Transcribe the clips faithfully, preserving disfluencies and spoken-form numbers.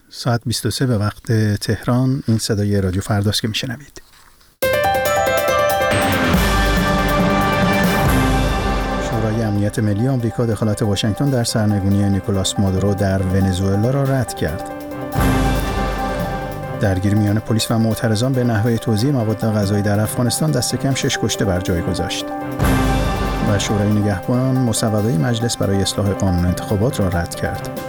ساعت بیست و سه به وقت تهران. این صدای رادیو فرداست که میشنوید. شورای امنیت ملی آمریکا دخالت واشنگتن در سرنگونی نیکولاس مادورو در ونزوئلا را رد کرد. درگیری میان پلیس و معترضان به نحوه توزیع مواد غذایی در افغانستان دست کم شش کشته بر جای گذاشت. و شورای نگهبان مصوبه مجلس برای اصلاح قانون انتخابات را رد کرد.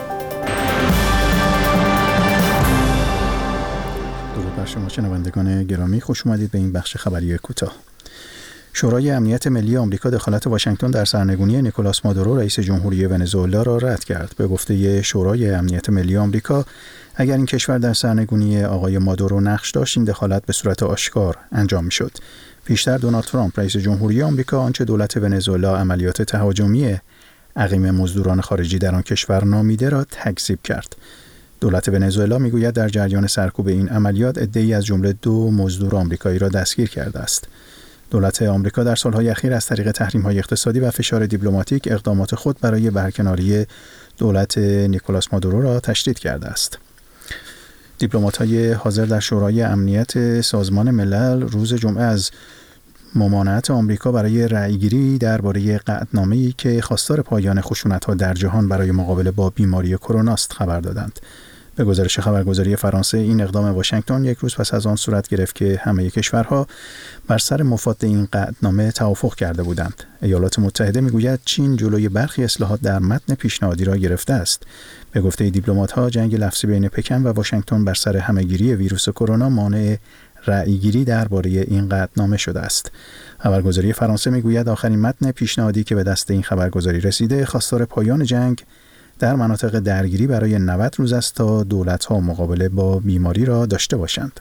درود بر شما شنوندگان گرامی، خوش اومدید به این بخش خبری کوتاه. شورای امنیت ملی آمریکا دخالت واشنگتن در سرنگونی نیکولاس مادورو رئیس جمهوری ونزوئلا را رد کرد. به گفته شورای امنیت ملی آمریکا، اگر این کشور در سرنگونی آقای مادورو نقش داشت، این دخالت به صورت آشکار انجام می‌شد. پیشتر دونالد ترامپ رئیس جمهوری آمریکا آنچه دولت ونزوئلا عملیات تهاجمی عقیم مزدوران خارجی در آن کشور نامیده را تکذیب کرد. دولت ونزوئلا میگوید در جریان سرکوب این عملیات عده‌ای از جمله دو مزدور آمریکایی را دستگیر کرده است. دولت آمریکا در سالهای اخیر از طریق تحریم‌های اقتصادی و فشار دیپلماتیک اقدامات خود برای برکناری دولت نیکولاس مادورو را تشدید کرده است. دیپلمات‌های حاضر در شورای امنیت سازمان ملل روز جمعه از ممانعت آمریکا برای رأیگیری درباره قطعنامه‌ای که خواستار پایان خشونت‌ها در جهان برای مقابله با بیماری کرونا است خبر دادند. به گزارش خبرگزاری فرانسه، این اقدام واشنگتن یک روز پس از آن صورت گرفت که همه کشورها بر سر مفاد این قطعنامه توافق کرده بودند. ایالات متحده میگوید چین جلوی برخی اصلاحات در متن پیشنهادی را گرفته است. به گفته دیپلمات‌ها، جنگ لفظی بین پکن و واشنگتن بر سر همه‌گیری ویروس کرونا مانع رأیگیری درباره این قطعنامه شده است. خبرگزاری فرانسه میگوید آخرین متن پیشنهادی که به دست این خبرگزاری رسیده خواستار پایان جنگ در مناطق درگیری برای نود روز است تا دولت‌ها مقابله با بیماری را داشته باشند.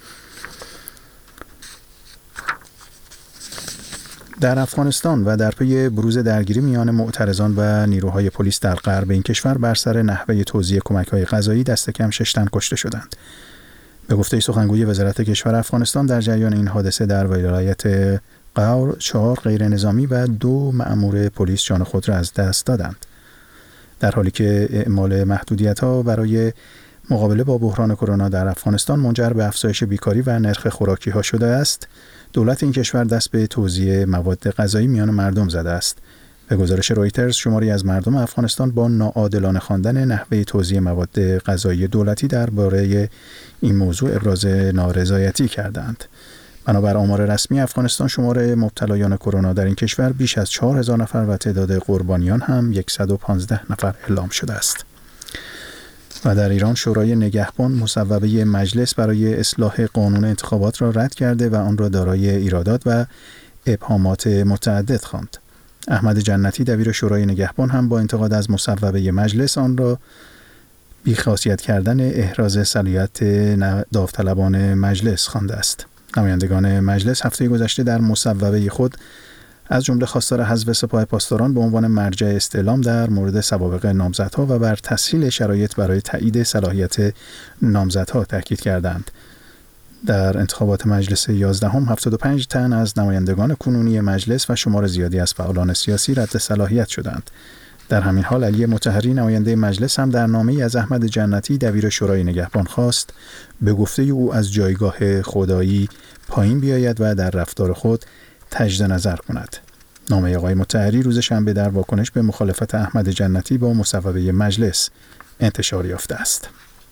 در افغانستان و در پی بروز درگیری میان معترضان و نیروهای پلیس در غرب این کشور بر سر نحوه توزیع کمک‌های غذایی دست کم شش تن کشته شدند. به گفته سخنگوی وزارت کشور افغانستان، در جریان این حادثه در ولایت غور چهار غیر نظامی و دو مأمور پلیس جان خود را از دست دادند. در حالی که اعمال محدودیت‌ها برای مقابله با بحران کرونا در افغانستان منجر به افزایش بیکاری و نرخ خوراکی‌ها شده است، دولت این کشور دست به توزیع مواد غذایی میان مردم زده است. به گزارش رویترز، شماری از مردم افغانستان با ناعادلانه خواندن نحوه توزیع مواد غذایی دولتی درباره این موضوع ابراز نارضایتی کردند. بنابر آمار رسمی افغانستان، شمار مبتلایان کرونا در این کشور بیش از چهار هزار نفر و تعداد قربانیان هم صد و پانزده نفر اعلام شده است. و در ایران، شورای نگهبان مصوبه مجلس برای اصلاح قانون انتخابات را رد کرده و آن را دارای ایرادات و ابهامات متعدد خواند. احمد جنتی دبیر شورای نگهبان هم با انتقاد از مصوبه مجلس آن را بی‌خاصیت کردن احراز صلاحیت داوطلبان مجلس خوانده است. نمایندگان مجلس هفته گذشته در مصوبه خود از جمله خواستار حذف سپاه پاسداران به عنوان مرجع استعلام در مورد سوابق نامزدها و بر تسهیل شرایط برای تایید صلاحیت نامزدها تاکید کردند. در انتخابات مجلس یازدهم هفتاد و پنج تن از نمایندگان کنونی مجلس و شمار زیادی از فعالان سیاسی رد صلاحیت شدند. در همین حال، علی مطهری نماینده مجلس هم در نامه‌ای از احمد جنتی دبیر شورای نگهبان خواست به گفته او از جایگاه خدایی پایین بیاید و در رفتار خود تجدید نظر کند. نامه آقای مطهری روز شنبه در واکنش به مخالفت احمد جنتی با مصوبه مجلس انتشار یافته است.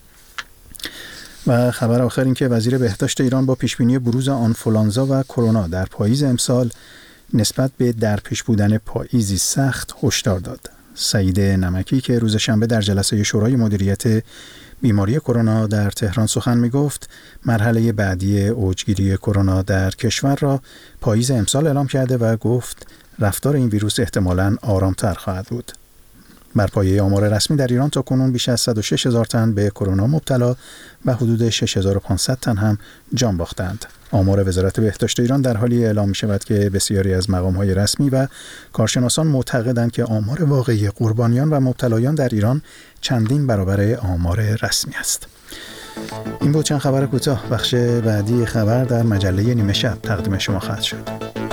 و خبر آخر این که وزیر بهداشت ایران با پیشبینی بروز آنفولانزا و کرونا در پاییز امسال نسبت به در پیش بودن پاییزی سخت هشدار داد. سعید نمکی که روز شنبه در جلسه شورای مدیریت بیماری کرونا در تهران سخن می‌گفت، مرحله بعدی اوجگیری کرونا در کشور را پاییز امسال اعلام کرده و گفت رفتار این ویروس احتمالاً آرام‌تر خواهد بود. بر پایه آمار رسمی در ایران تاکنون بیش از صد و شش هزار تن به کرونا مبتلا و حدود شش هزار و پانصد تن هم جان باختند. آمار وزارت بهداشت ایران در حالی اعلام می شود که بسیاری از مقام‌های رسمی و کارشناسان معتقدند که آمار واقعی قربانیان و مبتلایان در ایران چندین برابر آمار رسمی است. این بود چند خبر کوتاه. بخش بعدی خبر در مجله نیمه شب تقدیم شما خواهد شد.